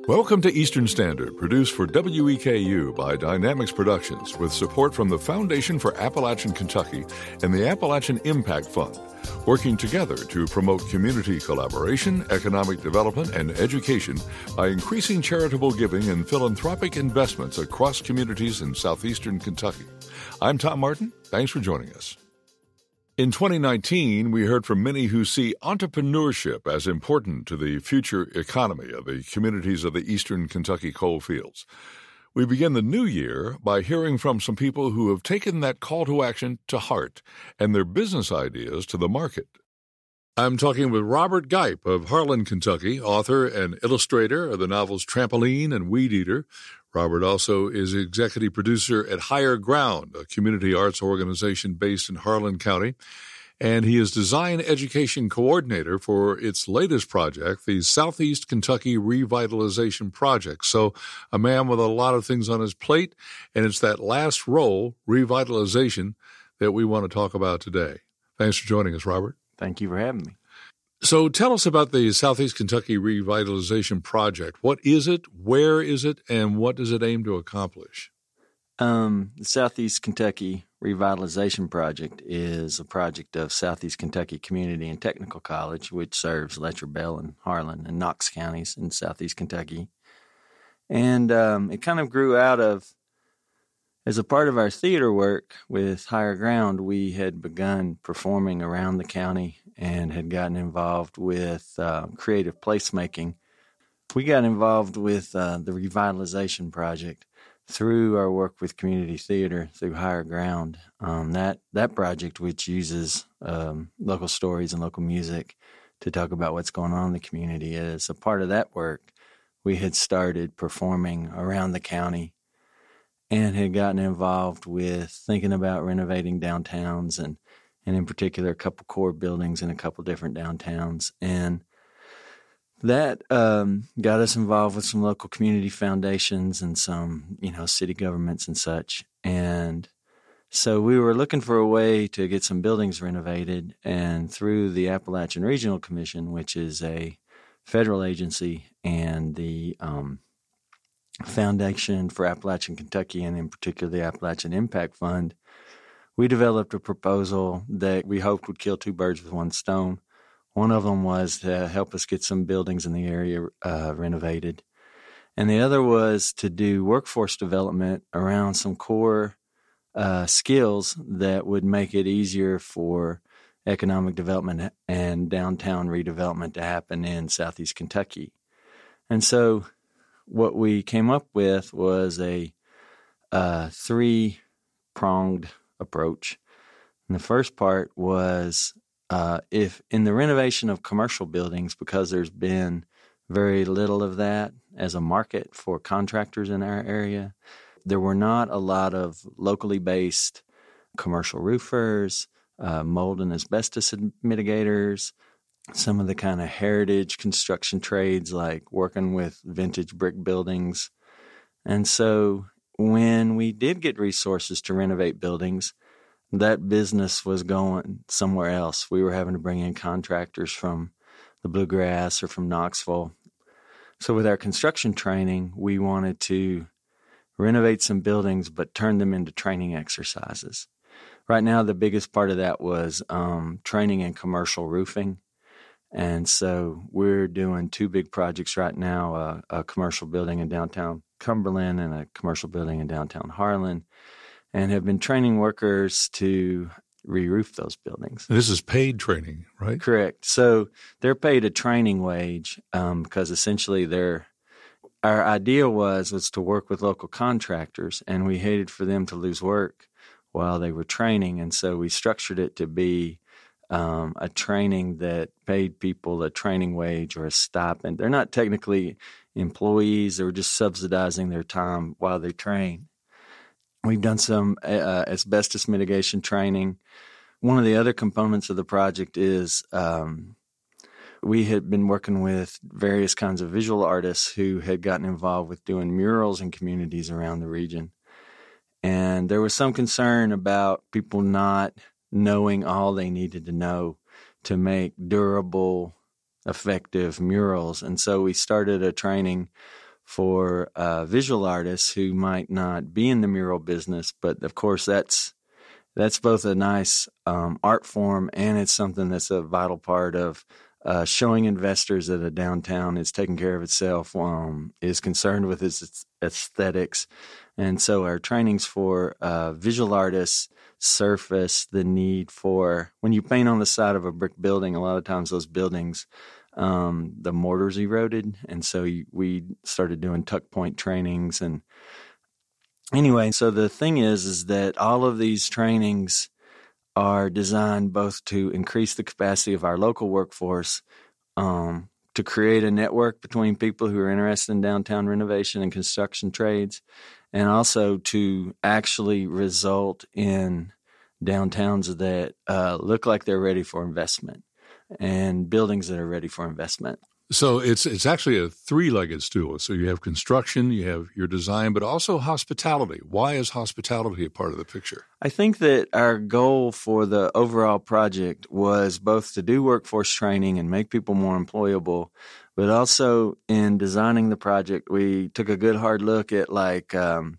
Welcome to Eastern Standard, produced for WEKU by Dynamics Productions, with support from the Foundation for Appalachian Kentucky and the Appalachian Impact Fund, working together to promote community collaboration, economic development, and education by increasing charitable giving and philanthropic investments across communities in southeastern Kentucky. I'm Tom Martin. Thanks for joining us. In 2019, we heard from many who see entrepreneurship as important to the future economy of the communities of the eastern Kentucky coal fields. We begin the new year by hearing from some people who have taken that call to action to heart and their business ideas to the market. I'm talking with Robert Gipe of Harlan, Kentucky, author and illustrator of the novels Trampoline and Weed Eater. Robert also is executive producer at Higher Ground, a community arts organization based in Harlan County, and he is design education coordinator for its latest project, the Southeast Kentucky Revitalization Project. So a man with a lot of things on his plate, and it's that last role, revitalization, that we want to talk about today. Thanks for joining us, Robert. Thank you for having me. So tell us about the Southeast Kentucky Revitalization Project. What is it, where is it, and what does it aim to accomplish? The Southeast Kentucky Revitalization Project is a project of Southeast Kentucky Community and Technical College, which serves Letcher Bell and Harlan and Knox counties in Southeast Kentucky. And it kind of grew out of, as a part of our theater work with Higher Ground, we had begun performing around the county and had gotten involved with creative placemaking. We got involved with the Revitalization Project through our work with community theater through Higher Ground. That project, which uses local stories and local music to talk about what's going on in the community, as a part of that work, we had started performing around the county and had gotten involved with thinking about renovating downtowns and in particular a couple core buildings in a couple different downtowns. And that got us involved with some local community foundations and some, city governments and such. And so we were looking for a way to get some buildings renovated, and through the Appalachian Regional Commission, which is a federal agency, and the Foundation for Appalachian Kentucky, and in particular the Appalachian Impact Fund, we developed a proposal that we hoped would kill two birds with one stone. One of them was to help us get some buildings in the area renovated, and the other was to do workforce development around some core skills that would make it easier for economic development and downtown redevelopment to happen in Southeast Kentucky. And so what we came up with was a three-pronged approach. And the first part was if in the renovation of commercial buildings, because there's been very little of that as a market for contractors in our area, there were not a lot of locally based commercial roofers, mold and asbestos mitigators, some of the kind of heritage construction trades like working with vintage brick buildings. And so when we did get resources to renovate buildings, that business was going somewhere else. We were having to bring in contractors from the Bluegrass or from Knoxville. So with our construction training, we wanted to renovate some buildings but turn them into training exercises. Right now, the biggest part of that was training in commercial roofing. And so we're doing two big projects right now, a commercial building in downtown Cumberland and a commercial building in downtown Harlan, and have been training workers to re-roof those buildings. This is paid training, right? Correct. So they're paid a training wage because essentially our idea was to work with local contractors, and we hated for them to lose work while they were training. And so we structured it to be a training that paid people a training wage or a stipend. They're not technically employees. They were just subsidizing their time while they train. We've done some asbestos mitigation training. One of the other components of the project is we had been working with various kinds of visual artists who had gotten involved with doing murals in communities around the region. And there was some concern about people not knowing all they needed to know to make durable, effective murals. And so we started a training for visual artists who might not be in the mural business. But of course, that's both a nice art form, and it's something that's a vital part of showing investors that a downtown is taking care of itself, is concerned with its aesthetics. And so our trainings for visual artists surface the need for, when you paint on the side of a brick building, a lot of times those buildings, the mortar's eroded. And so we started doing tuck point trainings. And anyway, so the thing is that all of these trainings are designed both to increase the capacity of our local workforce, to create a network between people who are interested in downtown renovation and construction trades, and also to actually result in downtowns that look like they're ready for investment and buildings that are ready for investment. So it's actually a three-legged stool. So you have construction, you have your design, but also hospitality. Why is hospitality a part of the picture? I think that our goal for the overall project was both to do workforce training and make people more employable, but also in designing the project, we took a good hard look at what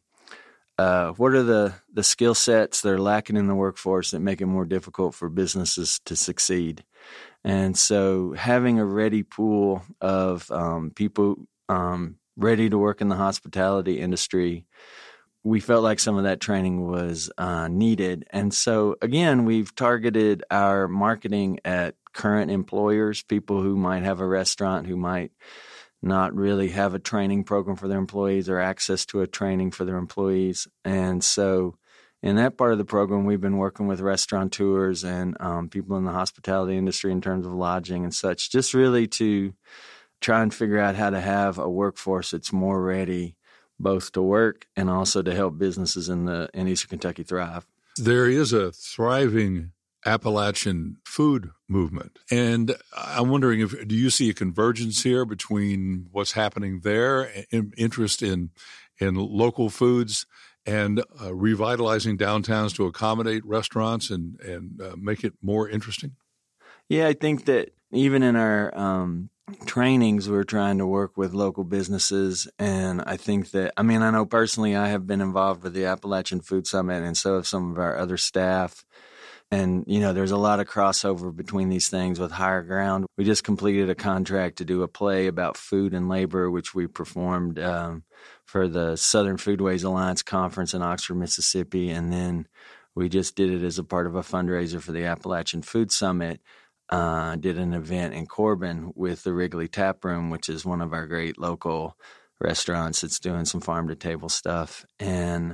are the skill sets that are lacking in the workforce that make it more difficult for businesses to succeed. And so having a ready pool of people ready to work in the hospitality industry, we felt like some of that training was needed. And so, again, we've targeted our marketing at current employers, people who might have a restaurant, who might not really have a training program for their employees or access to a training for their employees. And so in that part of the program, we've been working with restaurateurs and people in the hospitality industry in terms of lodging and such, just really to try and figure out how to have a workforce that's more ready both to work and also to help businesses in Eastern Kentucky thrive. There is a thriving Appalachian food movement. And I'm wondering, do you see a convergence here between what's happening there, interest in local foods, and revitalizing downtowns to accommodate restaurants and make it more interesting? Yeah, I think that even in our trainings, we're trying to work with local businesses. And I think that, I know personally I have been involved with the Appalachian Food Summit, and so have some of our other staff. And, there's a lot of crossover between these things with Higher Ground. We just completed a contract to do a play about food and labor, which we performed for the Southern Foodways Alliance Conference in Oxford, Mississippi. And then we just did it as a part of a fundraiser for the Appalachian Food Summit. Did an event in Corbin with the Wrigley Tap Room, which is one of our great local restaurants that's doing some farm-to-table stuff. And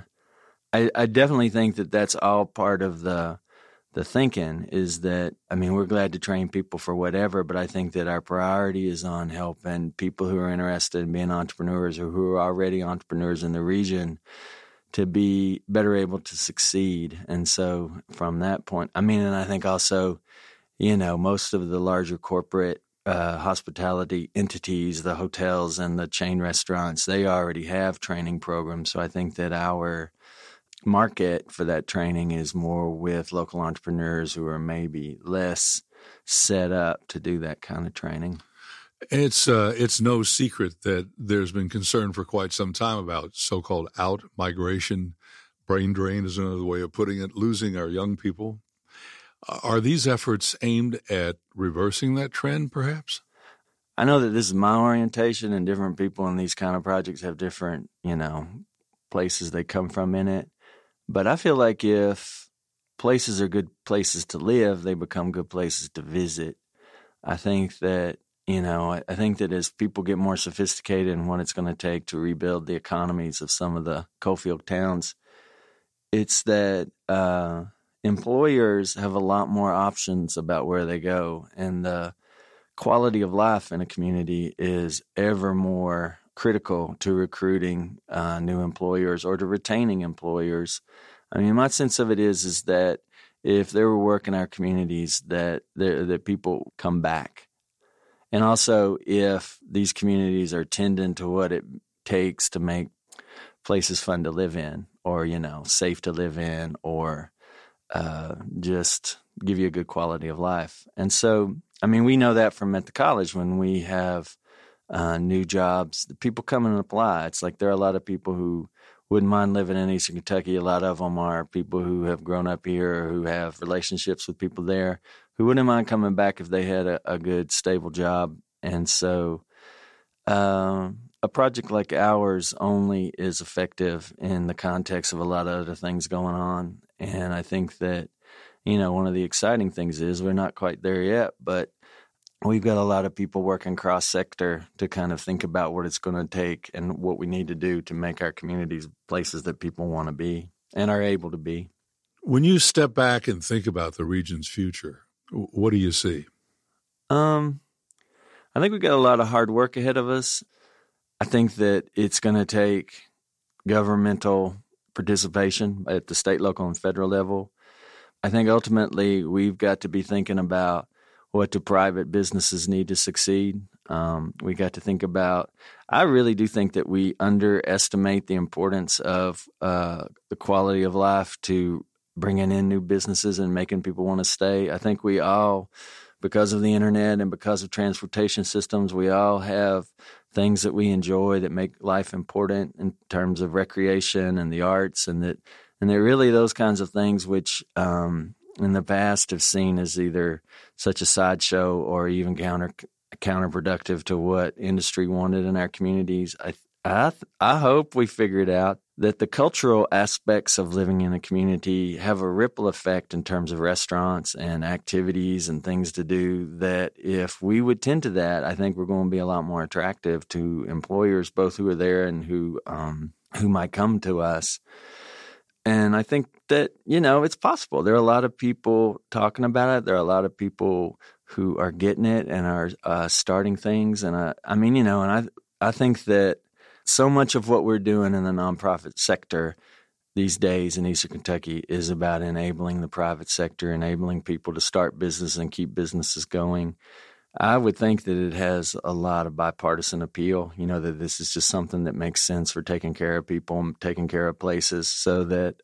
I definitely think that that's all part of the thinking is that, we're glad to train people for whatever, but I think that our priority is on helping people who are interested in being entrepreneurs or who are already entrepreneurs in the region to be better able to succeed. And so from that point, and I think also, most of the larger corporate hospitality entities, the hotels and the chain restaurants, they already have training programs. So I think that our market for that training is more with local entrepreneurs who are maybe less set up to do that kind of training. It's no secret that there's been concern for quite some time about so-called out-migration. Brain drain is another way of putting it, losing our young people. Are these efforts aimed at reversing that trend, perhaps? I know that this is my orientation, and different people in these kind of projects have different, places they come from in it. But I feel like if places are good places to live, they become good places to visit. I think that, I think that as people get more sophisticated in what it's going to take to rebuild the economies of some of the coalfield towns, it's that employers have a lot more options about where they go. And the quality of life in a community is ever more critical to recruiting new employers or to retaining employers. My sense of it is that if there were work in our communities, that people come back. And also if these communities are tending to what it takes to make places fun to live in or, safe to live in or just give you a good quality of life. And so, we know that from at the college when we have new jobs. The people come and apply. It's like there are a lot of people who wouldn't mind living in Eastern Kentucky. A lot of them are people who have grown up here or who have relationships with people there who wouldn't mind coming back if they had a good, stable job. And so a project like ours only is effective in the context of a lot of other things going on. And I think that, one of the exciting things is we're not quite there yet, but we've got a lot of people working cross-sector to kind of think about what it's going to take and what we need to do to make our communities places that people want to be and are able to be. When you step back and think about the region's future, what do you see? I think we've got a lot of hard work ahead of us. I think that it's going to take governmental participation at the state, local, and federal level. I think ultimately we've got to be thinking about what do private businesses need to succeed. We got to think about, I really do think that we underestimate the importance of the quality of life to bringing in new businesses and making people want to stay. I think we all, because of the internet and because of transportation systems, we all have things that we enjoy that make life important in terms of recreation and the arts, and that really those kinds of things which in the past have seen as either such a sideshow or even counterproductive to what industry wanted in our communities. I hope we figured out that the cultural aspects of living in a community have a ripple effect in terms of restaurants and activities and things to do, that if we would tend to that, I think we're going to be a lot more attractive to employers, both who are there and who might come to us. And I think that, it's possible. There are a lot of people talking about it. There are a lot of people who are getting it and are starting things. And I think that so much of what we're doing in the nonprofit sector these days in Eastern Kentucky is about enabling the private sector, enabling people to start business and keep businesses going. I would think that it has a lot of bipartisan appeal, that this is just something that makes sense for taking care of people and taking care of places. So that,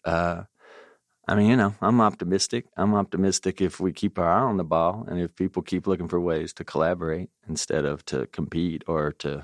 I'm optimistic. I'm optimistic if we keep our eye on the ball and if people keep looking for ways to collaborate instead of to compete or to,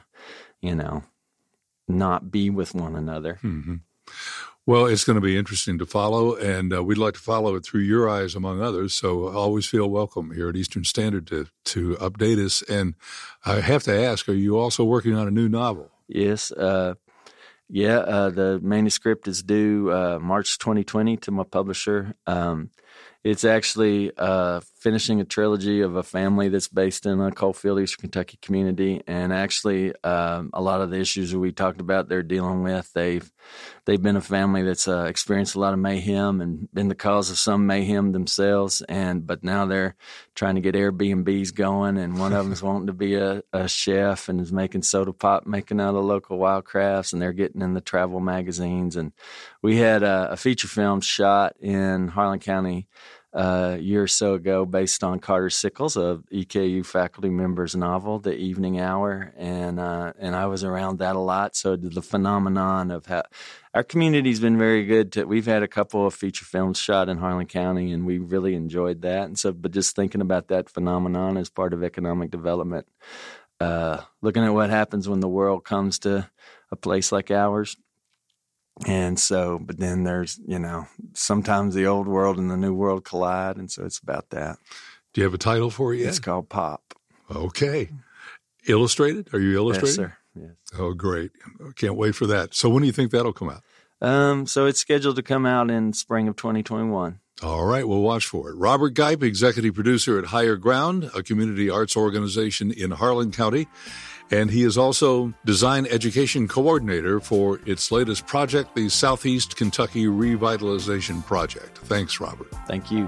not be with one another. Mm-hmm. Well, it's going to be interesting to follow, and we'd like to follow it through your eyes, among others. So always feel welcome here at Eastern Standard to update us. And I have to ask, are you also working on a new novel? Yes. The manuscript is due March 2020 to my publisher. It's actually finishing a trilogy of a family that's based in a Coalfield, Eastern Kentucky community, and actually a lot of the issues that we talked about they're dealing with, they've been a family that's experienced a lot of mayhem and been the cause of some mayhem themselves, but now they're trying to get Airbnbs going, and one of them's wanting to be a chef and is making soda pop, making out of local wild crafts, and they're getting in the travel magazines. And we had a feature film shot in Harlan County a year or so ago based on Carter Sickles, a EKU faculty member's novel, The Evening Hour, and I was around that a lot. So the phenomenon of how our community's been very good we've had a couple of feature films shot in Harlan County, and we really enjoyed that. And so, but just thinking about that phenomenon as part of economic development, looking at what happens when the world comes to a place like ours. And so, but then there's, sometimes the old world and the new world collide. And so it's about that. Do you have a title for it yet? It's called Pop. Okay. Illustrated? Are you illustrating? Yes, sir. Yes. Oh, great. Can't wait for that. So when do you think that'll come out? So it's scheduled to come out in spring of 2021. All right. We'll watch for it. Robert Gipe, executive producer at Higher Ground, a community arts organization in Harlan County. And he is also design education coordinator for its latest project, the Southeast Kentucky Revitalization Project. Thanks, Robert. Thank you.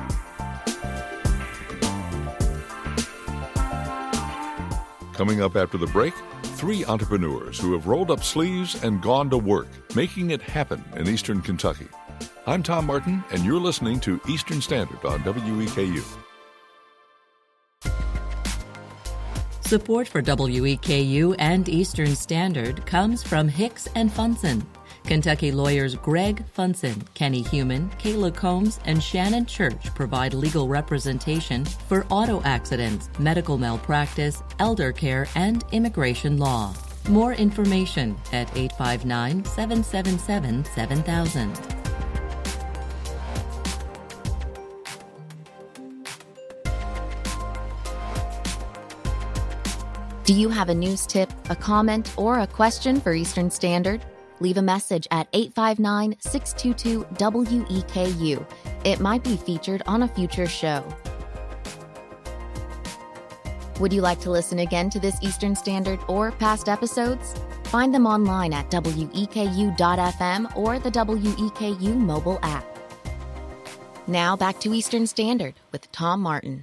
Coming up after the break, 3 entrepreneurs who have rolled up sleeves and gone to work, making it happen in Eastern Kentucky. I'm Tom Martin, and you're listening to Eastern Standard on WEKU. Support for WEKU and Eastern Standard comes from Hicks & Funson, Kentucky lawyers Greg Funson, Kenny Human, Kayla Combs, and Shannon Church provide legal representation for auto accidents, medical malpractice, elder care, and immigration law. More information at 859-777-7000. Do you have a news tip, a comment, or a question for Eastern Standard? Leave a message at 859-622-WEKU. It might be featured on a future show. Would you like to listen again to this Eastern Standard or past episodes? Find them online at weku.fm or the WEKU mobile app. Now back to Eastern Standard with Tom Martin.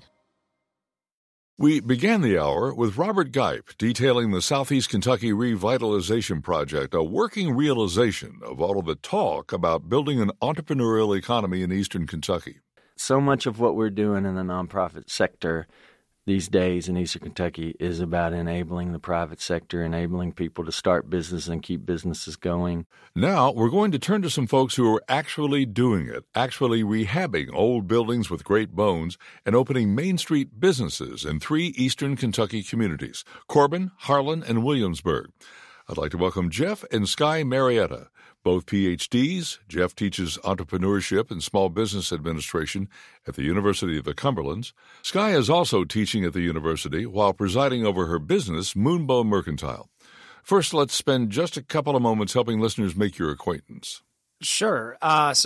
We began the hour with Robert Gipe detailing the Southeast Kentucky Revitalization Project, a working realization of all of the talk about building an entrepreneurial economy in Eastern Kentucky. So much of what we're doing in the nonprofit sector these days in Eastern Kentucky is about enabling the private sector, enabling people to start business and keep businesses going. Now, we're going to turn to some folks who are actually doing it, actually rehabbing old buildings with great bones and opening Main Street businesses in 3 Eastern Kentucky communities, Corbin, Harlan, and Williamsburg. I'd like to welcome Jeff and Sky Marietta, both PhDs. Jeff teaches entrepreneurship and small business administration at the University of the Cumberlands. Sky is also teaching at the university while presiding over her business, Moonbow Mercantile. First, let's spend just a couple of moments helping listeners make your acquaintance. Sure.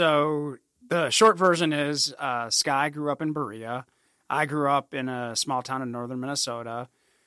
So the short version is Sky grew up in Berea. I grew up in a small town in northern Minnesota.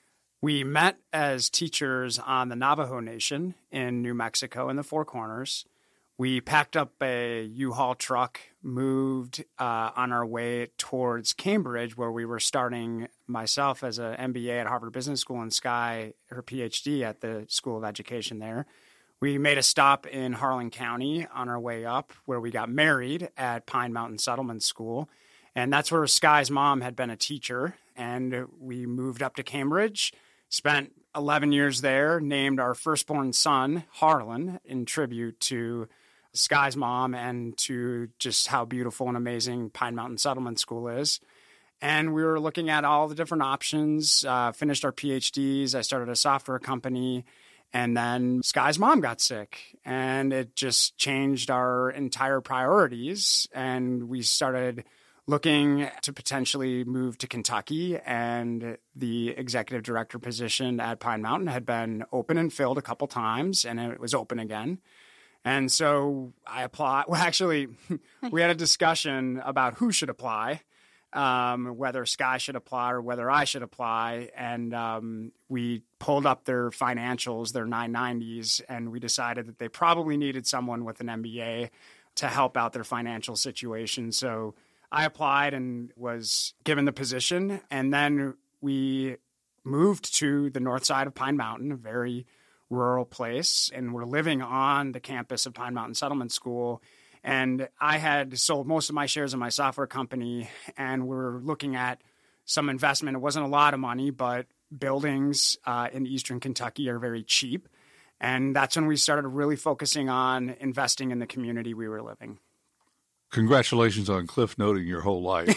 We met as teachers on the Navajo Nation in New Mexico in the Four Corners. We packed up a U-Haul truck, moved on our way towards Cambridge, where we were starting myself as an MBA at Harvard Business School and Sky, her PhD at the School of Education there. We made a stop in Harlan County on our way up, where we got married at Pine Mountain Settlement School. And that's where Sky's mom had been a teacher. And we moved up to Cambridge, spent 11 years there, named our firstborn son, Harlan, in tribute to Sky's mom and to just how beautiful and amazing Pine Mountain Settlement School is. And we were looking at all the different options, finished our PhDs. I started a software company. And then Sky's mom got sick, and it just changed our entire priorities. And we started looking to potentially move to Kentucky, and the executive director position at Pine Mountain had been open and filled a couple times, and it was open again. And so I applied. Well, actually, we had a discussion about who should apply, whether Sky should apply or whether I should apply. And we pulled up their financials, their 990s, and we decided that they probably needed someone with an MBA to help out their financial situation. So I applied and was given the position, and then we moved to the north side of Pine Mountain, a very rural place, and we're living on the campus of Pine Mountain Settlement School. And I had sold most of my shares in my software company, and we're looking at some investment. It wasn't a lot of money, but buildings in eastern Kentucky are very cheap. And that's when we started really focusing on investing in the community we were living. Congratulations on cliff noting your whole life.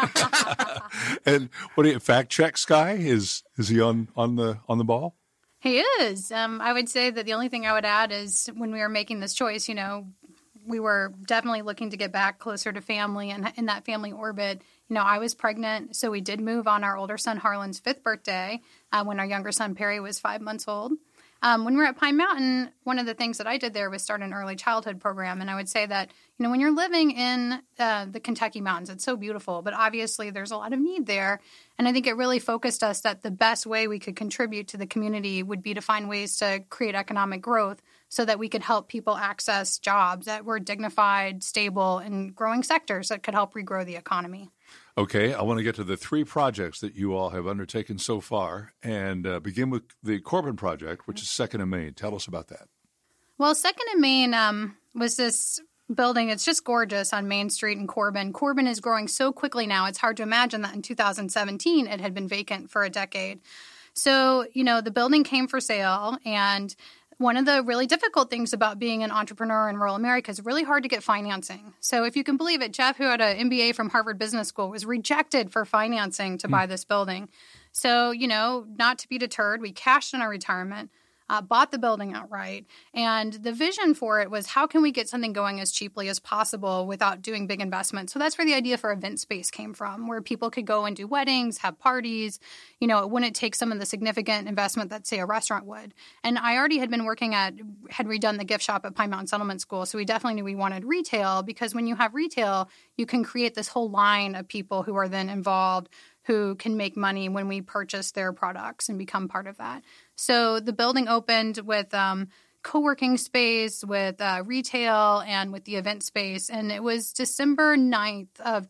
And what do you fact check Sky? Is he on the ball? He is. I would say that the only thing I would add is when we were making this choice, we were definitely looking to get back closer to family and in that family orbit. I was pregnant, so we did move on our older son Harlan's 5th birthday when our younger son Perry was 5 months old. When we were at Pine Mountain, one of the things that I did there was start an early childhood program. And I would say that, when you're living in the Kentucky mountains, it's so beautiful, but obviously there's a lot of need there. And I think it really focused us that the best way we could contribute to the community would be to find ways to create economic growth so that we could help people access jobs that were dignified, stable, and growing sectors that could help regrow the economy. Okay, I want to get to the 3 projects that you all have undertaken so far and begin with the Corbin Project, which is Second and Main. Tell us about that. Well, Second and Main was this building. It's just gorgeous on Main Street in Corbin. Corbin is growing so quickly now, it's hard to imagine that in 2017 it had been vacant for a decade. So, the building came for sale, and one of the really difficult things about being an entrepreneur in rural America is really hard to get financing. So if you can believe it, Jeff, who had an MBA from Harvard Business School, was rejected for financing to buy this building. So, not to be deterred, we cashed in our retirement, bought the building outright. And the vision for it was, how can we get something going as cheaply as possible without doing big investments? So that's where the idea for event space came from, where people could go and do weddings, have parties. It wouldn't take some of the significant investment that, say, a restaurant would. And I already had been had redone the gift shop at Pine Mountain Settlement School. So we definitely knew we wanted retail, because when you have retail, you can create this whole line of people who are then involved, who can make money when we purchase their products and become part of that. So the building opened with co-working space, with retail, and with the event space. And it was December 9th of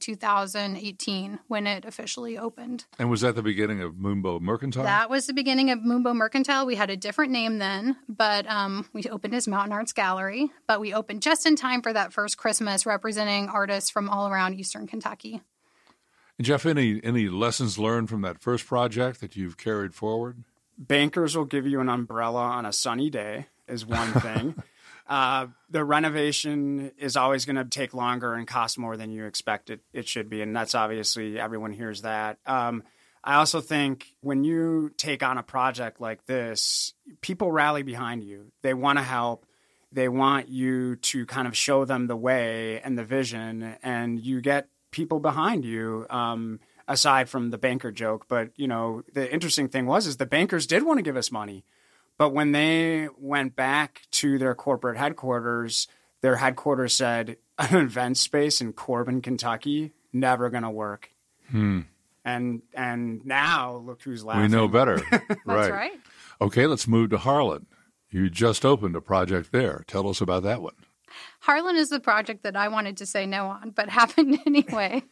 2018 when it officially opened. And was that the beginning of Moonbow Mercantile? That was the beginning of Moonbow Mercantile. We had a different name then, but we opened as Mountain Arts Gallery. But we opened just in time for that first Christmas, representing artists from all around Eastern Kentucky. And Jeff, any lessons learned from that first project that you've carried forward? Bankers will give you an umbrella on a sunny day is one thing. The renovation is always going to take longer and cost more than you expect it should be. And that's obviously, everyone hears that. I also think when you take on a project like this, people rally behind you. They want to help. They want you to kind of show them the way and the vision, and you get people behind you, aside from the banker joke. But, the interesting thing is the bankers did want to give us money. But when they went back to their corporate headquarters, their headquarters said, an event space in Corbin, Kentucky, never going to work. And now look who's laughing. We know better. That's right. Okay, let's move to Harlan. You just opened a project there. Tell us about that one. Harlan is the project that I wanted to say no on, but happened anyway.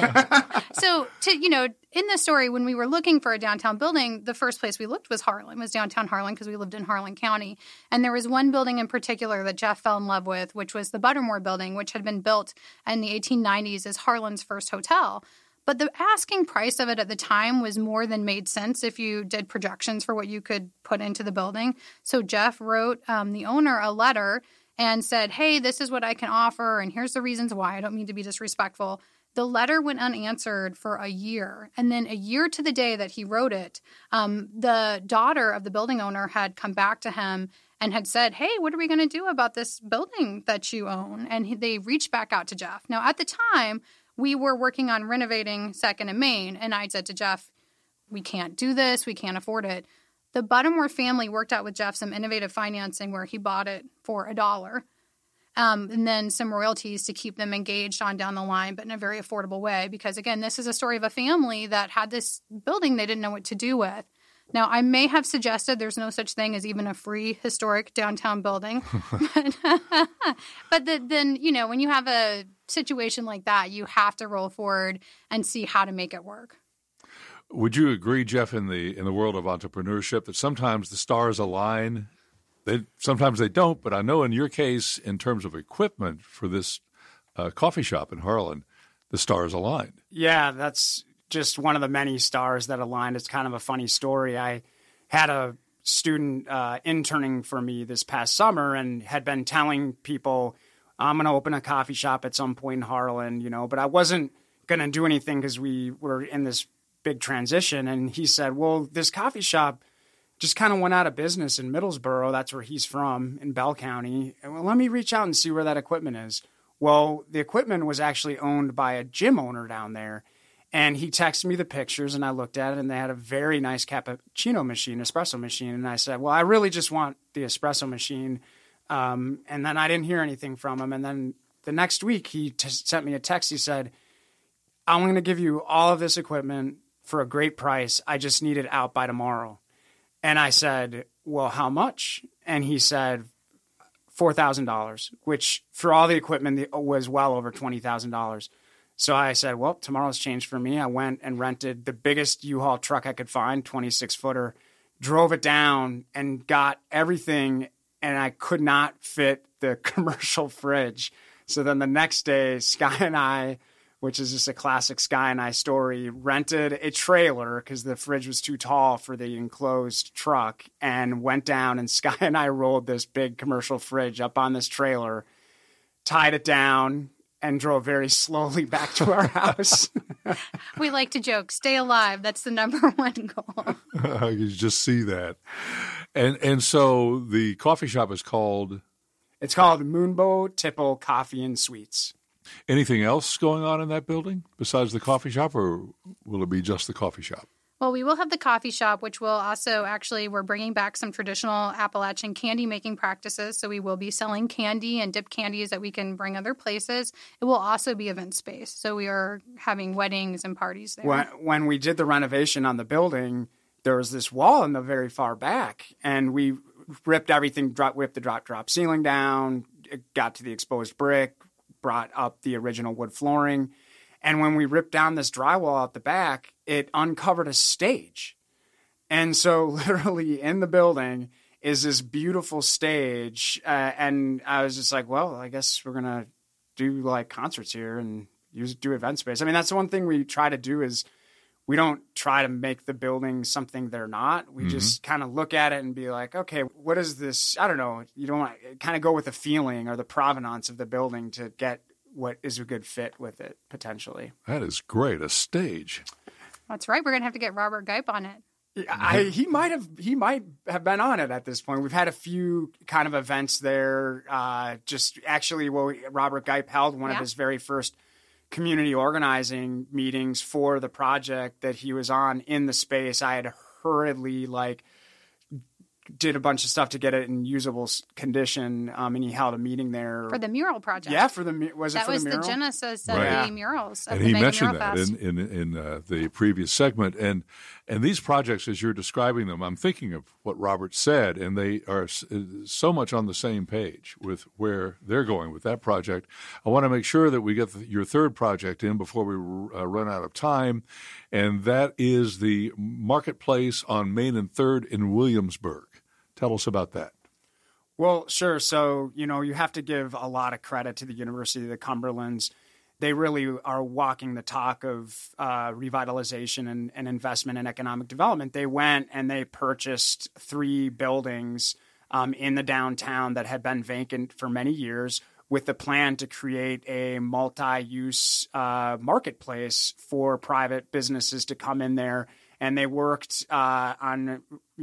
So, in the story, when we were looking for a downtown building, the first place we looked was downtown Harlan, because we lived in Harlan County. And there was one building in particular that Jeff fell in love with, which was the Buttermore building, which had been built in the 1890s as Harlan's first hotel. But the asking price of it at the time was more than made sense if you did projections for what you could put into the building. So Jeff wrote the owner a letter and said, hey, this is what I can offer, and here's the reasons why. I don't mean to be disrespectful. The letter went unanswered for a year. And then a year to the day that he wrote it, the daughter of the building owner had come back to him and had said, hey, what are we going to do about this building that you own? And they reached back out to Jeff. Now, at the time, we were working on renovating 2nd and Main, and I said to Jeff, we can't do this. We can't afford it. The Buttermore family worked out with Jeff some innovative financing where he bought it for $1, and then some royalties to keep them engaged on down the line, but in a very affordable way. Because, again, this is a story of a family that had this building they didn't know what to do with. Now, I may have suggested there's no such thing as even a free historic downtown building. But then, when you have a situation like that, you have to roll forward and see how to make it work. Would you agree, Jeff, in the world of entrepreneurship, that sometimes the stars align? Sometimes they don't, but I know in your case, in terms of equipment for this coffee shop in Harlan, the stars aligned. Yeah, that's just one of the many stars that aligned. It's kind of a funny story. I had a student interning for me this past summer and had been telling people, I'm going to open a coffee shop at some point in Harlan, but I wasn't going to do anything because we were in this big transition. And he said, well, this coffee shop just kind of went out of business in Middlesboro. That's where he's from, in Bell County. And, well, let me reach out and see where that equipment is. Well, the equipment was actually owned by a gym owner down there. And he texted me the pictures, and I looked at it, and they had a very nice cappuccino machine, espresso machine. And I said, well, I really just want the espresso machine. And then I didn't hear anything from him. And then the next week, he sent me a text. He said, I'm going to give you all of this equipment for a great price. I just need it out by tomorrow. And I said, well, how much? And he said, $4,000, which for all the equipment was well over $20,000. So I said, well, tomorrow's changed for me. I went and rented the biggest U-Haul truck I could find, 26-footer, drove it down and got everything, and I could not fit the commercial fridge. So then the next day, Sky and I which is just a classic Sky and I story, rented a trailer because the fridge was too tall for the enclosed truck, and went down, and Sky and I rolled this big commercial fridge up on this trailer, tied it down, and drove very slowly back to our house. We like to joke, stay alive. That's the number one goal. I can just see that. And so the coffee shop is called? It's called Moonbow Tipple Coffee and Sweets. Anything else going on in that building besides the coffee shop, or will it be just the coffee shop? Well, we will have the coffee shop, which will also we're bringing back some traditional Appalachian candy making practices. So we will be selling candy and dip candies that we can bring other places. It will also be event space. So we are having weddings and parties there. When we did the renovation on the building, there was this wall in the very far back, and we ripped everything, whipped the drop ceiling down, got to the exposed brick, brought up the original wood flooring. And when we ripped down this drywall out the back, it uncovered a stage. And so literally in the building is this beautiful stage. And I was just like, well, I guess we're going to do like concerts here and do event space. I mean, that's the one thing we try to do is we don't try to make the building something they're not. We just kind of look at it and be like, okay, what is this? I don't know. You don't want to kind of go with the feeling or the provenance of the building to get what is a good fit with it, potentially. That is great. A stage. That's right. We're going to have to get Robert Gipe on it. He might have been on it at this point. We've had a few kind of events there. Robert Gipe held one of his very first community organizing meetings for the project that he was on in the space. I had hurriedly did a bunch of stuff to get it in usable condition, and he held a meeting there for the mural project. Yeah, for the mural? That was the genesis of the murals. And he mentioned that in the previous segment. And these projects, as you're describing them, I'm thinking of what Robert said, and they are so much on the same page with where they're going with that project. I want to make sure that we get your third project in before we run out of time, and that is the Marketplace on Main and 3rd in Williamsburg. Tell us about that. Well, sure. So, you have to give a lot of credit to the University of the Cumberlands. They really are walking the talk of revitalization and investment in economic development. They went and they purchased 3 buildings in the downtown that had been vacant for many years with the plan to create a multi-use marketplace for private businesses to come in there. And they worked on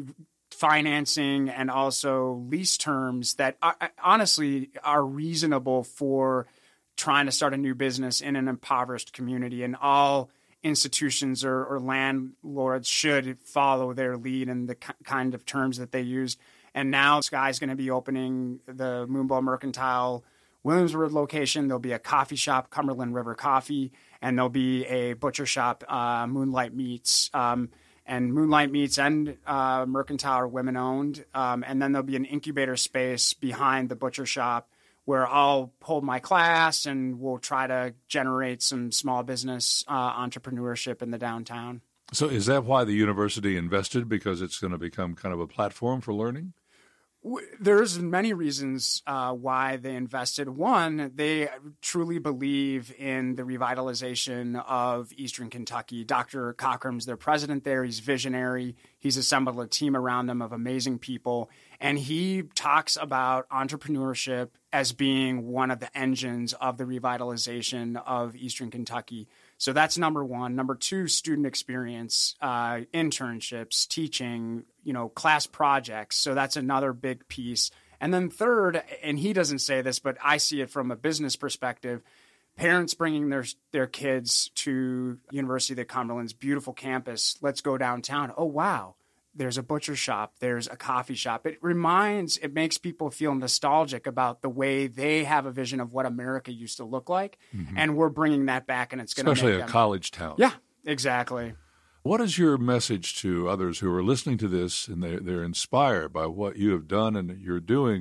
financing and also lease terms that honestly are reasonable for trying to start a new business in an impoverished community. And all institutions or landlords should follow their lead in the kind of terms that they used. And now Sky's going to be opening the Moonbow Mercantile Williamsburg location. There'll be a coffee shop, Cumberland River Coffee, and there'll be a butcher shop, Moonlight Meats. And Moonlight Meats and Mercantile are women-owned. And then there'll be an incubator space behind the butcher shop where I'll hold my class and we'll try to generate some small business entrepreneurship in the downtown. So is that why the university invested, because it's going to become kind of a platform for learning? There's many reasons why they invested. One, they truly believe in the revitalization of Eastern Kentucky. Dr. Cockram's their president there. He's visionary. He's assembled a team around them of amazing people. And he talks about entrepreneurship as being one of the engines of the revitalization of Eastern Kentucky. So that's number one. Number two, student experience, internships, teaching, class projects. So that's another big piece. And then third, and he doesn't say this, but I see it from a business perspective, parents bringing their kids to University of the Cumberland's beautiful campus. Let's go downtown. Oh, wow. There's a butcher shop. There's a coffee shop. It makes people feel nostalgic about the way they have a vision of what America used to look like. Mm-hmm. And we're bringing that back, and it's going to make especially a college town. Yeah, exactly. What is your message to others who are listening to this and they're inspired by what you have done and you're doing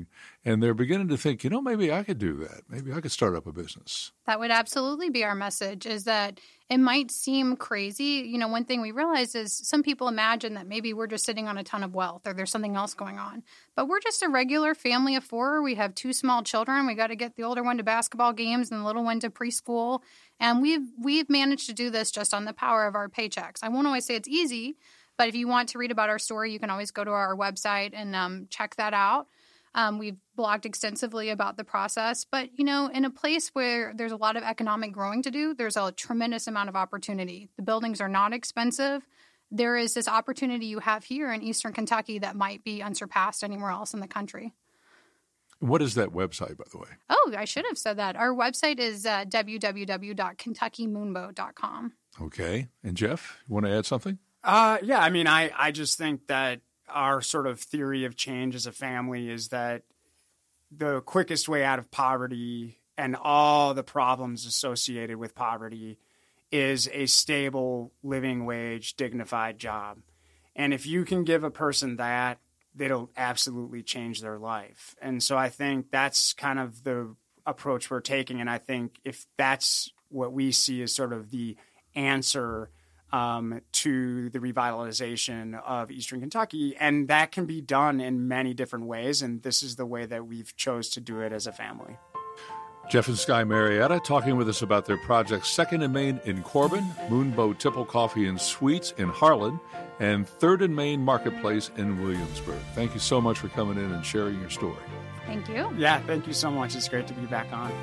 and they're beginning to think, maybe I could do that. Maybe I could start up a business. That would absolutely be our message, is that it might seem crazy. One thing we realize is some people imagine that maybe we're just sitting on a ton of wealth or there's something else going on. But we're just a regular family of 4. We have 2 small children. We got to get the older one to basketball games and the little one to preschool. And we've managed to do this just on the power of our paychecks. I won't always say it's easy, but if you want to read about our story, you can always go to our website and check that out. We've blogged extensively about the process, but, in a place where there's a lot of economic growing to do, there's a tremendous amount of opportunity. The buildings are not expensive. There is this opportunity you have here in Eastern Kentucky that might be unsurpassed anywhere else in the country. What is that website, by the way? Oh, I should have said that. Our website is www.kentuckymoonboat.com. Okay. And Jeff, you want to add something? Yeah, I just think that our sort of theory of change as a family is that the quickest way out of poverty and all the problems associated with poverty is a stable living wage, dignified job. And if you can give a person that, it'll absolutely change their life. And so I think that's kind of the approach we're taking. And I think if that's what we see as sort of the answer to the revitalization of Eastern Kentucky. And that can be done in many different ways. And this is the way that we've chose to do it as a family. Jeff and Sky Marietta talking with us about their projects Second and Main in Corbin, Moonboat Tipple Coffee and Sweets in Harlan, and Third and Main Marketplace in Williamsburg. Thank you so much for coming in and sharing your story. Thank you. Yeah, thank you so much. It's great to be back on.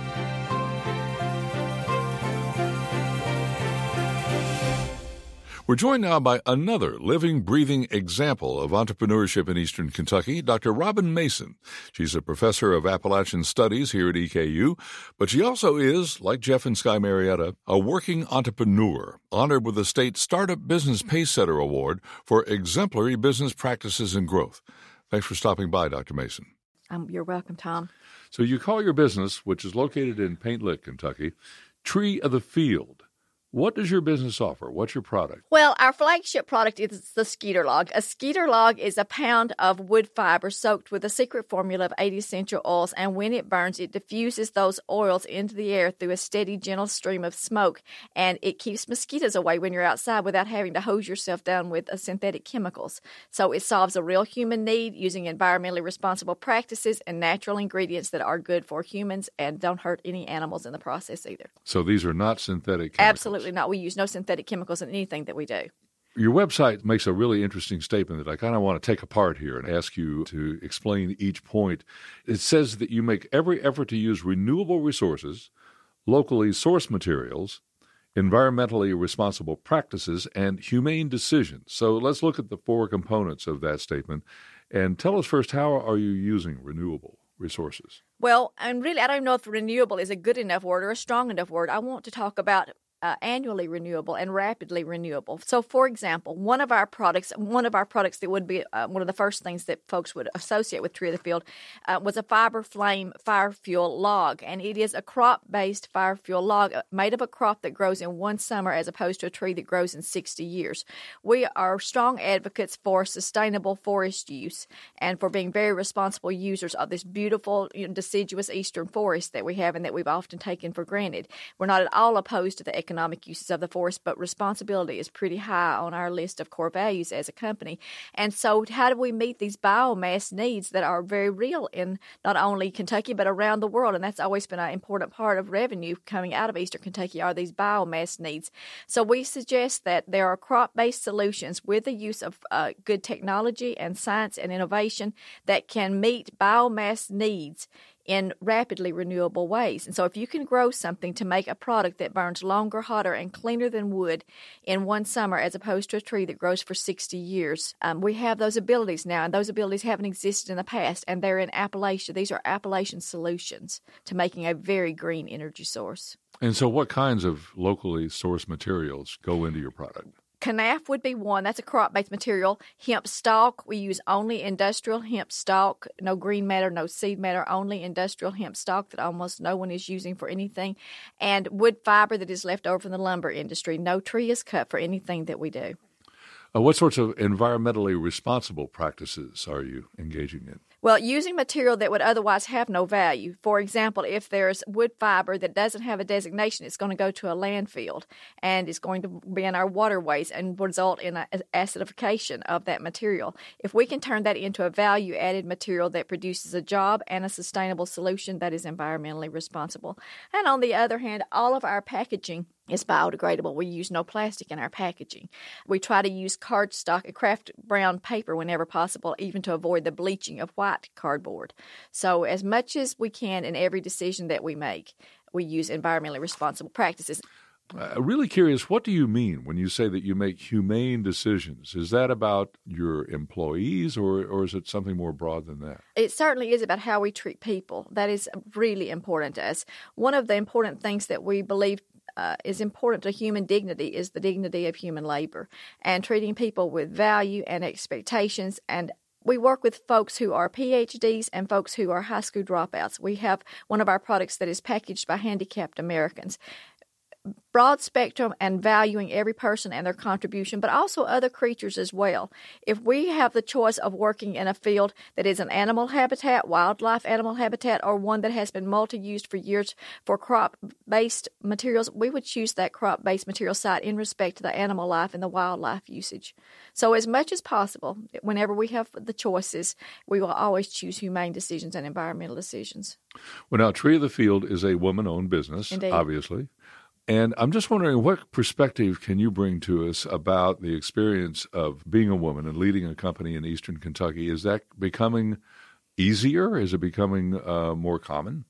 We're joined now by another living, breathing example of entrepreneurship in Eastern Kentucky, Dr. Robin Mason. She's a professor of Appalachian Studies here at EKU, but she also is, like Jeff and Sky Marietta, a working entrepreneur, honored with the State Startup Business Pacesetter Award for exemplary business practices and growth. Thanks for stopping by, Dr. Mason. You're welcome, Tom. So you call your business, which is located in Paint Lick, Kentucky, Tree of the Field. What does your business offer? What's your product? Well, our flagship product is the Skeeter Log. A Skeeter Log is a pound of wood fiber soaked with a secret formula of 8 essential oils, and when it burns, it diffuses those oils into the air through a steady, gentle stream of smoke, and it keeps mosquitoes away when you're outside without having to hose yourself down with synthetic chemicals. So it solves a real human need using environmentally responsible practices and natural ingredients that are good for humans and don't hurt any animals in the process either. So these are not synthetic chemicals? Absolutely not. We use no synthetic chemicals in anything that we do. Your website makes a really interesting statement that I kind of want to take apart here and ask you to explain each point. It says that you make every effort to use renewable resources, locally sourced materials, environmentally responsible practices, and humane decisions. So let's look at the 4 components of that statement. And tell us first, how are you using renewable resources? Well, and really, I don't know if renewable is a good enough word or a strong enough word. I want to talk about annually renewable and rapidly renewable. So, for example, one of our products that would be one of the first things that folks would associate with Tree of the Field was a Fiber Flame fire fuel log, and it is a crop-based fire fuel log made of a crop that grows in one summer as opposed to a tree that grows in 60 years. We are strong advocates for sustainable forest use and for being very responsible users of this beautiful, deciduous eastern forest that we have and that we've often taken for granted. We're not at all opposed to the economic uses of the forest, but responsibility is pretty high on our list of core values as a company. And so how do we meet these biomass needs that are very real in not only Kentucky, but around the world? And that's always been an important part of revenue coming out of Eastern Kentucky are these biomass needs. So we suggest that there are crop-based solutions with the use of good technology and science and innovation that can meet biomass needs in rapidly renewable ways. And so if you can grow something to make a product that burns longer, hotter, and cleaner than wood in one summer as opposed to a tree that grows for 60 years, we have those abilities now, and those abilities haven't existed in the past, and they're in Appalachia. These are Appalachian solutions to making a very green energy source. And so what kinds of locally sourced materials go into your product? Kanaf would be one. That's a crop-based material. Hemp stalk, we use only industrial hemp stalk, no green matter, no seed matter, only industrial hemp stalk that almost no one is using for anything. And wood fiber that is left over from the lumber industry. No tree is cut for anything that we do. What sorts of environmentally responsible practices are you engaging in? Well, using material that would otherwise have no value. For example, if there's wood fiber that doesn't have a designation, it's going to go to a landfill and it's going to be in our waterways and result in an acidification of that material. If we can turn that into a value-added material that produces a job and a sustainable solution that is environmentally responsible. And on the other hand, all of our packaging is biodegradable. We use no plastic in our packaging. We try to use cardstock, craft brown paper whenever possible, even to avoid the bleaching of white cardboard. So as much as we can in every decision that we make, we use environmentally responsible practices. Really curious, what do you mean when you say that you make humane decisions? Is that about your employees or is it something more broad than that? It certainly is about how we treat people. That is really important to us. One of the important things that we believe is important to human dignity is the dignity of human labor and treating people with value and expectations. And we work with folks who are PhDs and folks who are high school dropouts. We have one of our products that is packaged by Handicapped Americans. Broad spectrum and valuing every person and their contribution, but also other creatures as well. If we have the choice of working in a field that is an animal habitat, wildlife animal habitat, or one that has been multi-used for years for crop-based materials, we would choose that crop-based material site in respect to the animal life and the wildlife usage. So as much as possible, whenever we have the choices, we will always choose humane decisions and environmental decisions. Well, now, Tree of the Field is a woman-owned business, Indeed. Obviously. And I'm just wondering, what perspective can you bring to us about the experience of being a woman and leading a company in Eastern Kentucky? Is that becoming easier? Is it becoming more common?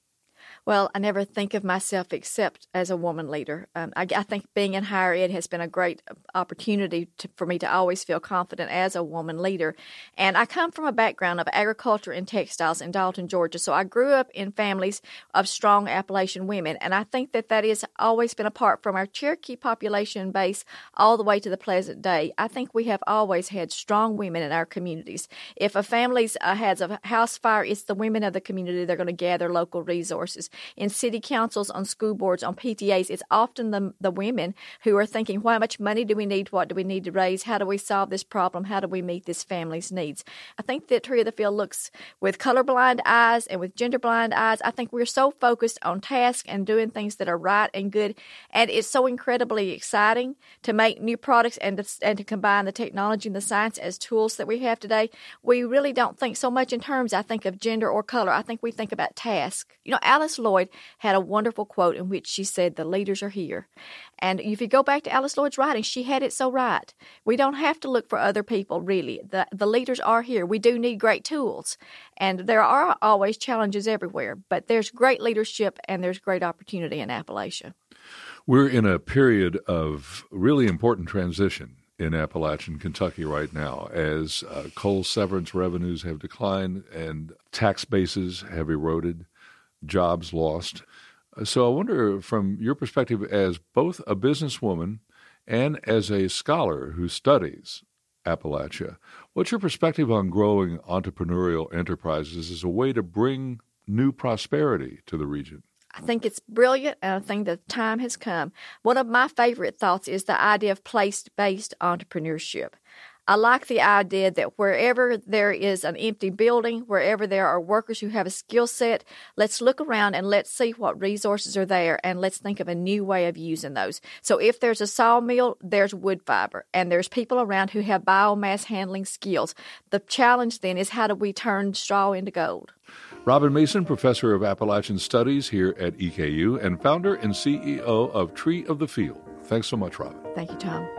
Well, I never think of myself except as a woman leader. I think being in higher ed has been a great opportunity for me to always feel confident as a woman leader. And I come from a background of agriculture and textiles in Dalton, Georgia. So I grew up in families of strong Appalachian women. And I think that has always been apart from our Cherokee population base all the way to the present day. I think we have always had strong women in our communities. If a family has a house fire, it's the women of the community. They're going to gather local resources. In city councils, on school boards, on PTAs, it's often the women who are thinking, how much money do we need? What do we need to raise? How do we solve this problem? How do we meet this family's needs? I think that Tree of the Field looks with colorblind eyes and with genderblind eyes. I think we're so focused on tasks and doing things that are right and good. And it's so incredibly exciting to make new products and to combine the technology and the science as tools that we have today. We really don't think so much in terms, I think, of gender or color. I think we think about task. Alice Lloyd had a wonderful quote in which she said, "The leaders are here." And if you go back to Alice Lloyd's writing, she had it so right. We don't have to look for other people, really. The leaders are here. We do need great tools. And there are always challenges everywhere, but there's great leadership and there's great opportunity in Appalachia. We're in a period of really important transition in Appalachian Kentucky right now as coal severance revenues have declined and tax bases have eroded. Jobs lost. So I wonder, from your perspective as both a businesswoman and as a scholar who studies Appalachia, what's your perspective on growing entrepreneurial enterprises as a way to bring new prosperity to the region? I think it's brilliant, and I think the time has come. One of my favorite thoughts is the idea of place-based entrepreneurship. I like the idea that wherever there is an empty building, wherever there are workers who have a skill set, let's look around and let's see what resources are there and let's think of a new way of using those. So if there's a sawmill, there's wood fiber, and there's people around who have biomass handling skills. The challenge then is, how do we turn straw into gold? Robin Mason, professor of Appalachian Studies here at EKU and founder and CEO of Tree of the Field. Thanks so much, Robin. Thank you, Tom.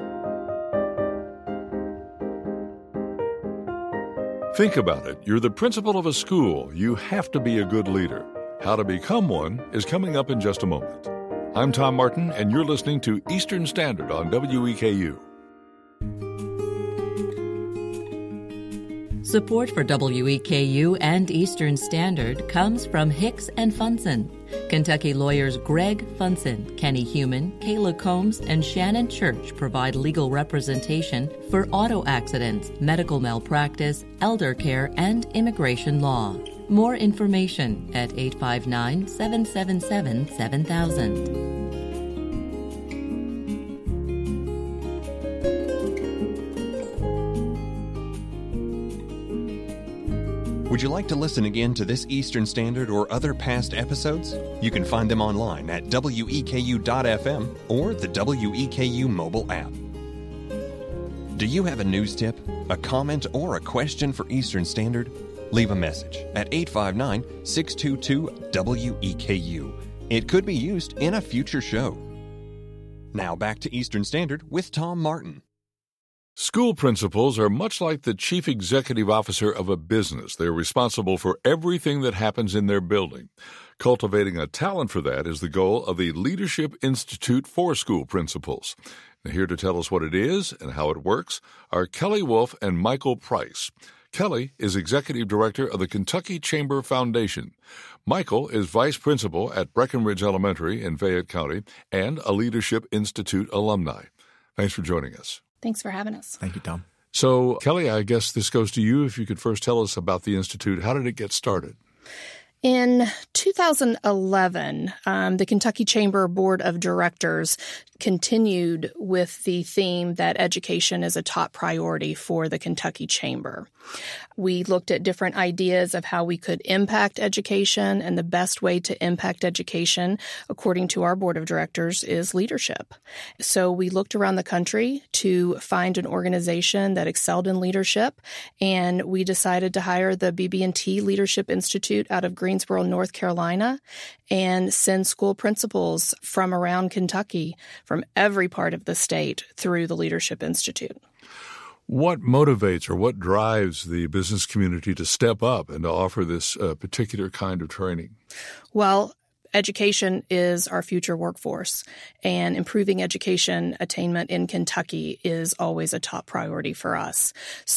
Think about it. You're the principal of a school. You have to be a good leader. How to become one is coming up in just a moment. I'm Tom Martin, and you're listening to Eastern Standard on WEKU. Support for WEKU and Eastern Standard comes from Hicks and Funson. Kentucky lawyers Greg Funson, Kenny Human, Kayla Combs, and Shannon Church provide legal representation for auto accidents, medical malpractice, elder care, and immigration law. More information at 859-777-7000. Would you like to listen again to this Eastern Standard or other past episodes? You can find them online at weku.fm or the WEKU mobile app. Do you have a news tip, a comment, or a question for Eastern Standard? Leave a message at 859-622-WEKU. It could be used in a future show. Now back to Eastern Standard with Tom Martin. School principals are much like the chief executive officer of a business. They're responsible for everything that happens in their building. Cultivating a talent for that is the goal of the Leadership Institute for School Principals. Now, here to tell us what it is and how it works are Kelly Wolf and Michael Price. Kelly is Executive Director of the Kentucky Chamber Foundation. Michael is Vice Principal at Breckenridge Elementary in Fayette County and a Leadership Institute alumni. Thanks for joining us. Thanks for having us. Thank you, Tom. So, Kelly, I guess this goes to you. If you could first tell us about the Institute. How did it get started? In 2011, the Kentucky Chamber Board of Directors continued with the theme that education is a top priority for the Kentucky Chamber. We looked at different ideas of how we could impact education, and the best way to impact education, according to our board of directors, is leadership. So we looked around the country to find an organization that excelled in leadership, and we decided to hire the BB&T Leadership Institute out of Greensboro, North Carolina, and send school principals from around Kentucky, from every part of the state, through the Leadership Institute. What motivates or what drives the business community to step up and to offer this particular kind of training? Well, education is our future workforce, and improving education attainment in Kentucky is always a top priority for us.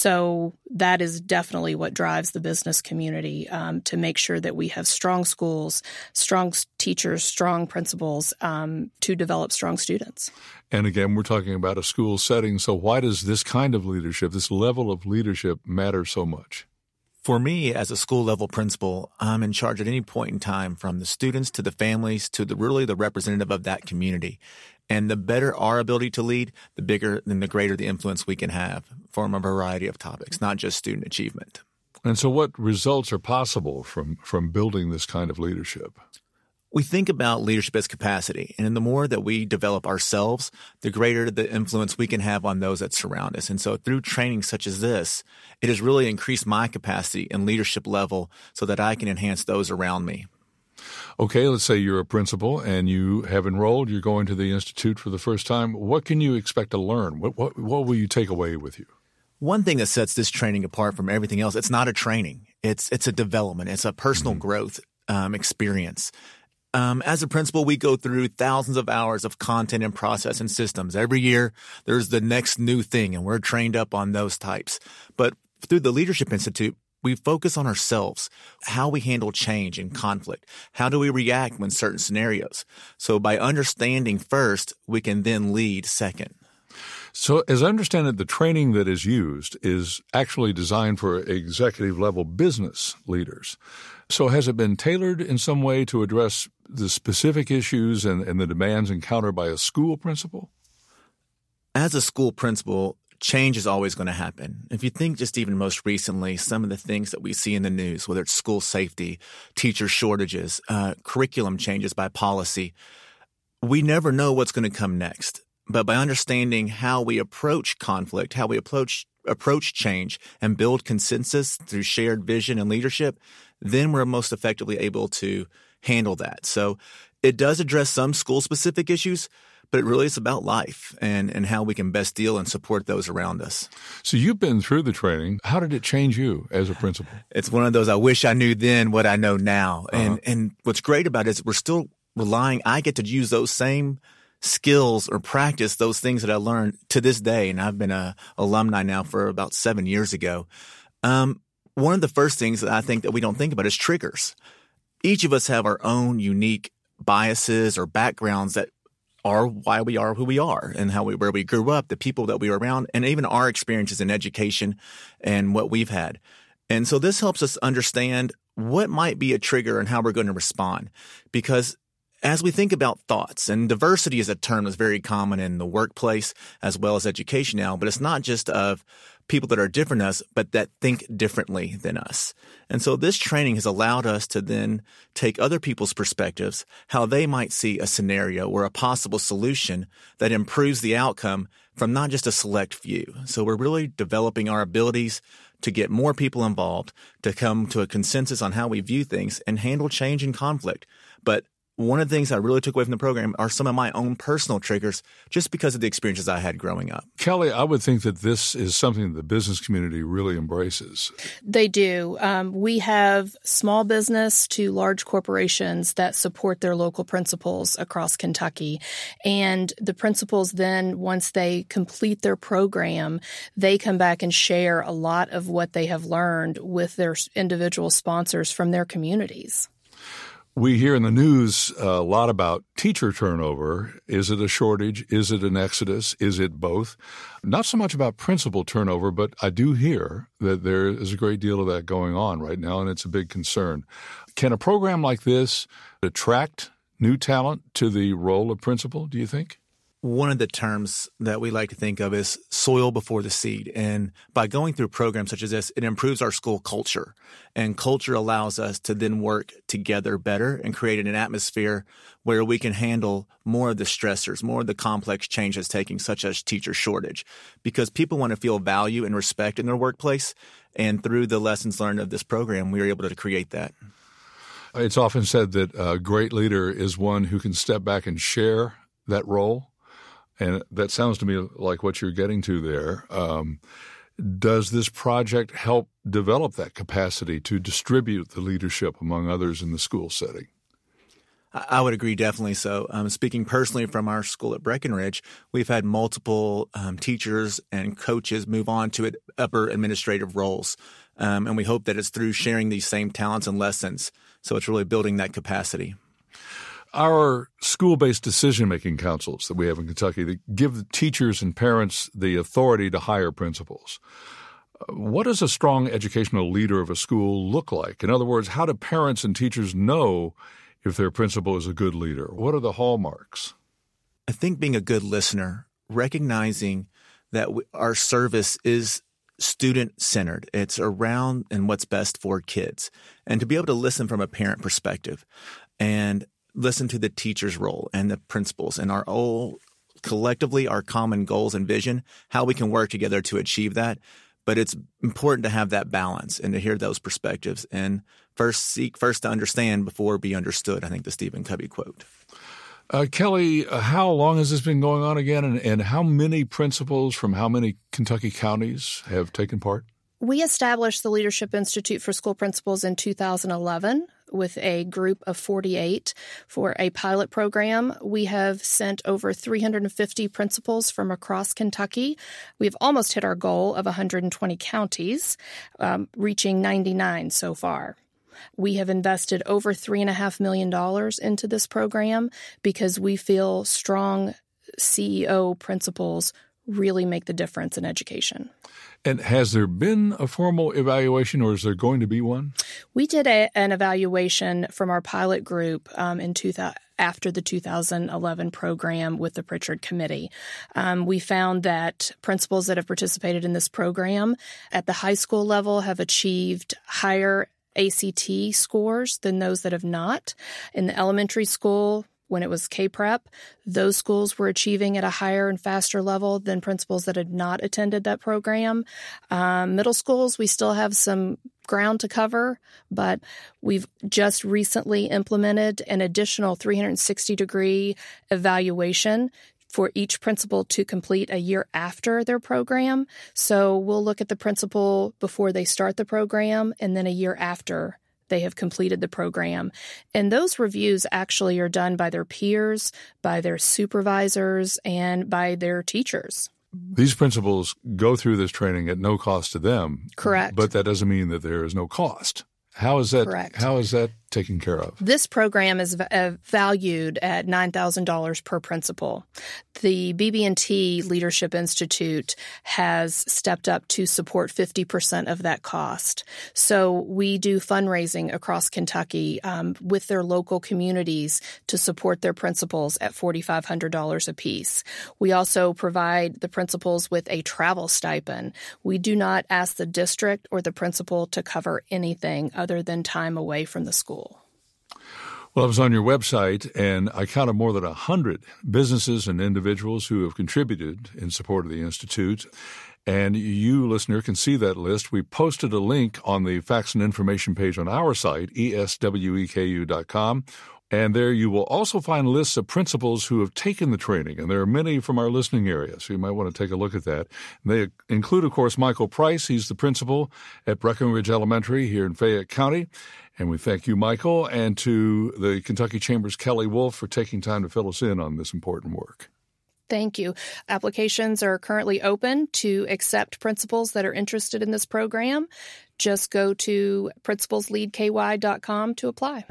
So that is definitely what drives the business community, to make sure that we have strong schools, strong teachers, strong principals, to develop strong students. And again, we're talking about a school setting. So why does this kind of leadership, this level of leadership, matter so much? For me, as a school-level principal, I'm in charge at any point in time, from the students to the families to the representative of that community. And the better our ability to lead, the bigger and the greater the influence we can have from a variety of topics, not just student achievement. And so what results are possible from building this kind of leadership? We think about leadership as capacity, and the more that we develop ourselves, the greater the influence we can have on those that surround us. And so through training such as this, it has really increased my capacity and leadership level so that I can enhance those around me. Okay, let's say you're a principal and you have enrolled, you're going to the Institute for the first time. What can you expect to learn? What will you take away with you? One thing that sets this training apart from everything else, it's not a training. It's a development. It's a personal growth experience. As a principal, we go through thousands of hours of content and process and systems. Every year, there's the next new thing, and we're trained up on those types. But through the Leadership Institute, we focus on ourselves, how we handle change and conflict. How do we react when certain scenarios? So by understanding first, we can then lead second. So as I understand it, the training that is used is actually designed for executive-level business leaders. So has it been tailored in some way to address the specific issues and the demands encountered by a school principal? As a school principal, change is always going to happen. If you think just even most recently, some of the things that we see in the news, whether it's school safety, teacher shortages, curriculum changes by policy, we never know what's going to come next. But by understanding how we approach conflict, how we approach change and build consensus through shared vision and leadership, then we're most effectively able to handle that. So it does address some school-specific issues, but it really is about life and how we can best deal and support those around us. So you've been through the training. How did it change you as a principal? It's one of those I wish I knew then what I know now. And what's great about it is we're still relying – I get to use those same skills or practice those things that I learned to this day, and I've been an alumni now for about 7 years ago. One of the first things that I think that we don't think about is triggers. Each of us have our own unique biases or backgrounds that are why we are who we are and where we grew up, the people that we were around, and even our experiences in education and what we've had. And so this helps us understand what might be a trigger and how we're going to respond. Because as we think about thoughts, and diversity is a term that's very common in the workplace as well as education now, but it's not just of people that are different than us, but that think differently than us. And so this training has allowed us to then take other people's perspectives, how they might see a scenario or a possible solution that improves the outcome from not just a select few. So we're really developing our abilities to get more people involved, to come to a consensus on how we view things and handle change and conflict. But one of the things I really took away from the program are some of my own personal triggers just because of the experiences I had growing up. Kelly, I would think that this is something the business community really embraces. They do. We have small business to large corporations that support their local principals across Kentucky. And the principals then, once they complete their program, they come back and share a lot of what they have learned with their individual sponsors from their communities. We hear in the news a lot about teacher turnover. Is it a shortage? Is it an exodus? Is it both? Not so much about principal turnover, but I do hear that there is a great deal of that going on right now, and it's a big concern. Can a program like this attract new talent to the role of principal, do you think? One of the terms that we like to think of is soil before the seed. And by going through programs such as this, it improves our school culture. And culture allows us to then work together better and create an atmosphere where we can handle more of the stressors, more of the complex changes taking, such as teacher shortage. Because people want to feel value and respect in their workplace. And through the lessons learned of this program, we are able to create that. It's often said that a great leader is one who can step back and share that role. And that sounds to me like what you're getting to there. Does this project help develop that capacity to distribute the leadership among others in the school setting? I would agree, definitely so. Speaking personally from our school at Breckenridge, we've had multiple teachers and coaches move on to upper administrative roles. And we hope that it's through sharing these same talents and lessons. So it's really building that capacity. Our school-based decision-making councils that we have in Kentucky that give teachers and parents the authority to hire principals. What does a strong educational leader of a school look like? In other words, how do parents and teachers know if their principal is a good leader? What are the hallmarks? I think being a good listener, recognizing that our service is student-centered. It's around and what's best for kids. And to be able to listen from a parent perspective and listen to the teacher's role and the principals and our all collectively our common goals and vision, how we can work together to achieve that. But it's important to have that balance and to hear those perspectives and seek first to understand before be understood. I think the Stephen Covey quote. Kelly, how long has this been going on again, and how many principals from how many Kentucky counties have taken part? We established the Leadership Institute for School Principals in 2011 with a group of 48 for a pilot program. We have sent over 350 principals from across Kentucky. We've almost hit our goal of 120 counties, reaching 99 so far. We have invested over $3.5 million into this program because we feel strong CEO principals really make the difference in education. And has there been a formal evaluation, or is there going to be one? We did an evaluation from our pilot group after the 2011 program with the Pritchard Committee. We found that principals that have participated in this program at the high school level have achieved higher ACT scores than those that have not. In the elementary school, when it was K-Prep, those schools were achieving at a higher and faster level than principals that had not attended that program. Middle schools, we still have some ground to cover, but we've just recently implemented an additional 360-degree evaluation for each principal to complete a year after their program. So we'll look at the principal before they start the program and then a year after they have completed the program. And those reviews actually are done by their peers, by their supervisors, and by their teachers. These principals go through this training at no cost to them. Correct. But that doesn't mean that there is no cost. How is that? Correct. How is that taken care of? This program is valued at $9,000 per principal. The BB&T Leadership Institute has stepped up to support 50% of that cost. So we do fundraising across Kentucky with their local communities to support their principals at $4,500 apiece. We also provide the principals with a travel stipend. We do not ask the district or the principal to cover anything other than time away from the school. Well, I was on your website, and I counted more than 100 businesses and individuals who have contributed in support of the Institute. And you, listener, can see that list. We posted a link on the facts and information page on our site, esweku.com. And there you will also find lists of principals who have taken the training, and there are many from our listening area, so you might want to take a look at that. And they include, of course, Michael Price. He's the principal at Breckenridge Elementary here in Fayette County. And we thank you, Michael, and to the Kentucky Chamber's Kelly Wolf for taking time to fill us in on this important work. Thank you. Applications are currently open to accept principals that are interested in this program. Just go to principalsleadky.com to apply.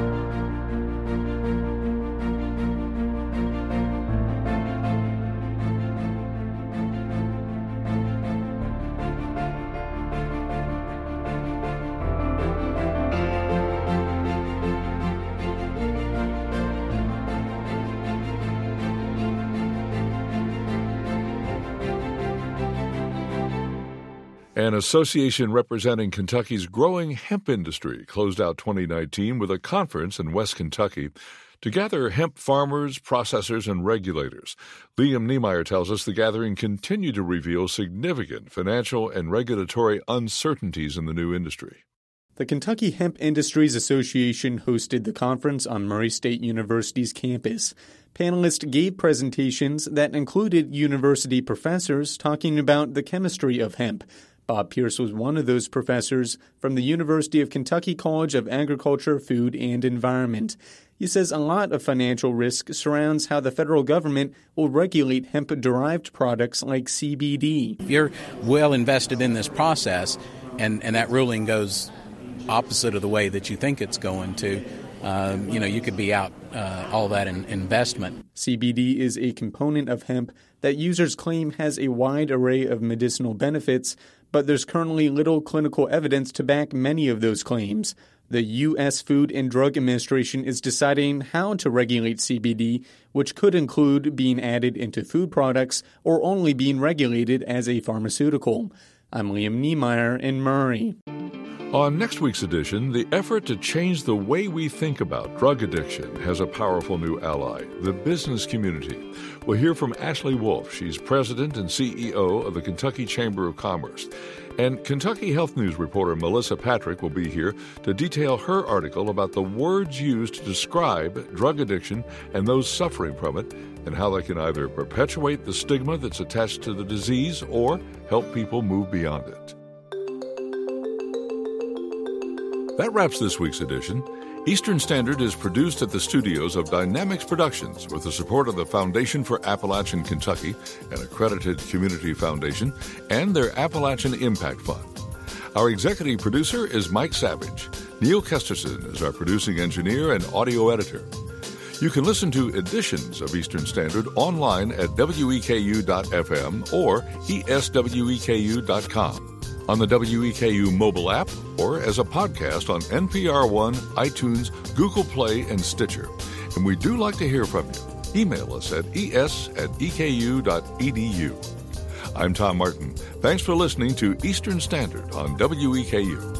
An association representing Kentucky's growing hemp industry closed out 2019 with a conference in West Kentucky to gather hemp farmers, processors, and regulators. Liam Niemeyer tells us the gathering continued to reveal significant financial and regulatory uncertainties in the new industry. The Kentucky Hemp Industries Association hosted the conference on Murray State University's campus. Panelists gave presentations that included university professors talking about the chemistry of hemp. Bob Pierce was one of those professors from the University of Kentucky College of Agriculture, Food, and Environment. He says a lot of financial risk surrounds how the federal government will regulate hemp-derived products like CBD. If you're well invested in this process and that ruling goes opposite of the way that you think it's going to, you could be out all that in investment. CBD is a component of hemp that users claim has a wide array of medicinal benefits, but there's currently little clinical evidence to back many of those claims. The U.S. Food and Drug Administration is deciding how to regulate CBD, which could include being added into food products or only being regulated as a pharmaceutical. I'm Liam Niemeyer in Murray. On next week's edition, the effort to change the way we think about drug addiction has a powerful new ally, the business community. We'll hear from Ashley Wolf. She's president and CEO of the Kentucky Chamber of Commerce. And Kentucky Health News reporter Melissa Patrick will be here to detail her article about the words used to describe drug addiction and those suffering from it, and how they can either perpetuate the stigma that's attached to the disease or help people move beyond it. That wraps this week's edition. Eastern Standard is produced at the studios of Dynamics Productions with the support of the Foundation for Appalachian Kentucky, an accredited community foundation, and their Appalachian Impact Fund. Our executive producer is Mike Savage. Neil Kesterson is our producing engineer and audio editor. You can listen to editions of Eastern Standard online at weku.fm or esweku.com. On the WEKU mobile app, or as a podcast on NPR One, iTunes, Google Play, and Stitcher. And we do like to hear from you. Email us at es@eku.edu. I'm Tom Martin. Thanks for listening to Eastern Standard on WEKU.